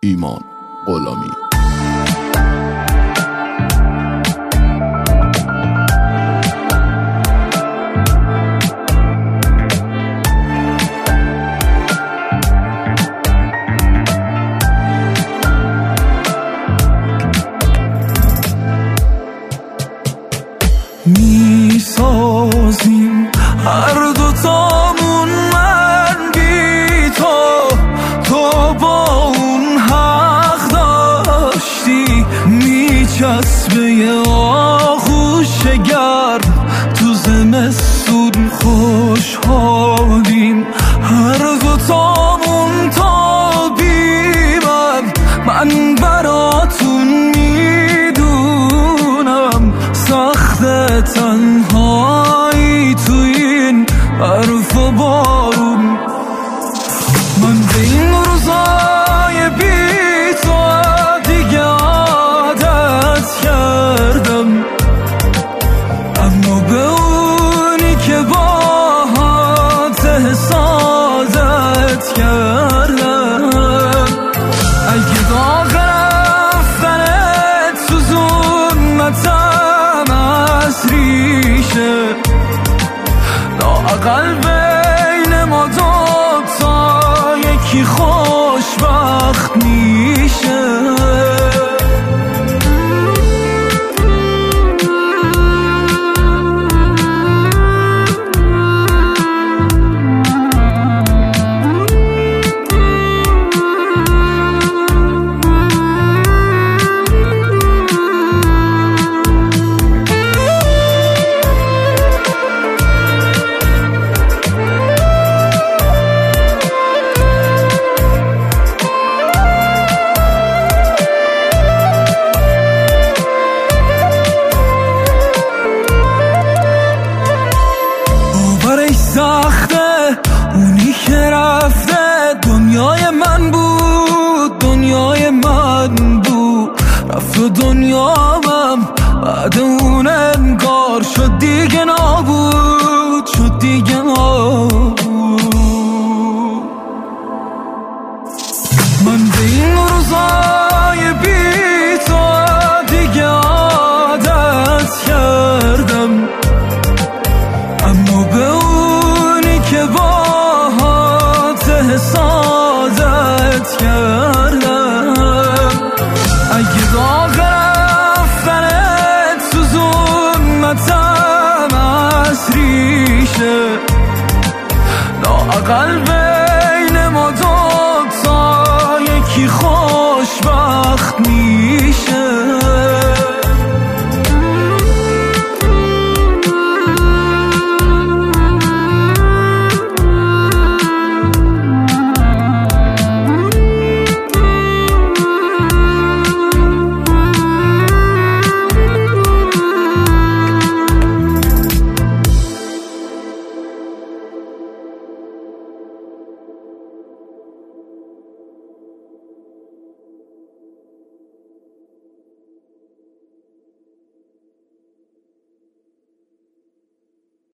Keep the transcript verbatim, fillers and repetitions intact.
ایمان غلامی. می سازیم هر دوتامون من بی تو، تو با اون حق داشتی. می چسبه یه آغوش گرم تو زمستون خوشحالیم، هر دوتامون تا بیمم. من براتون میدونم سخت تنهایی تو این برف و بارون. من به این روزای بی تو دیگه عادت کردم، اما به اونی که باهات حسادت کردم. اگه داغ رفتنت سوزوندتم از ریشه، لااقل بین ما دوتا یکی خوشبخت میشه. سخته اونی که رفته دنیای من بود، دنیای من بود. رفت و دنیامم بعد اون انگار شد دیگه نابود، شد دیگه نابود. من به این روزای بی تو دیگه عادت کردم، اما به اونی که باهات حسادت کردم. اگه داغ رفتنت سوزوندتم از ریشه، لااقل بین ما دوتا یکی خوشبخت می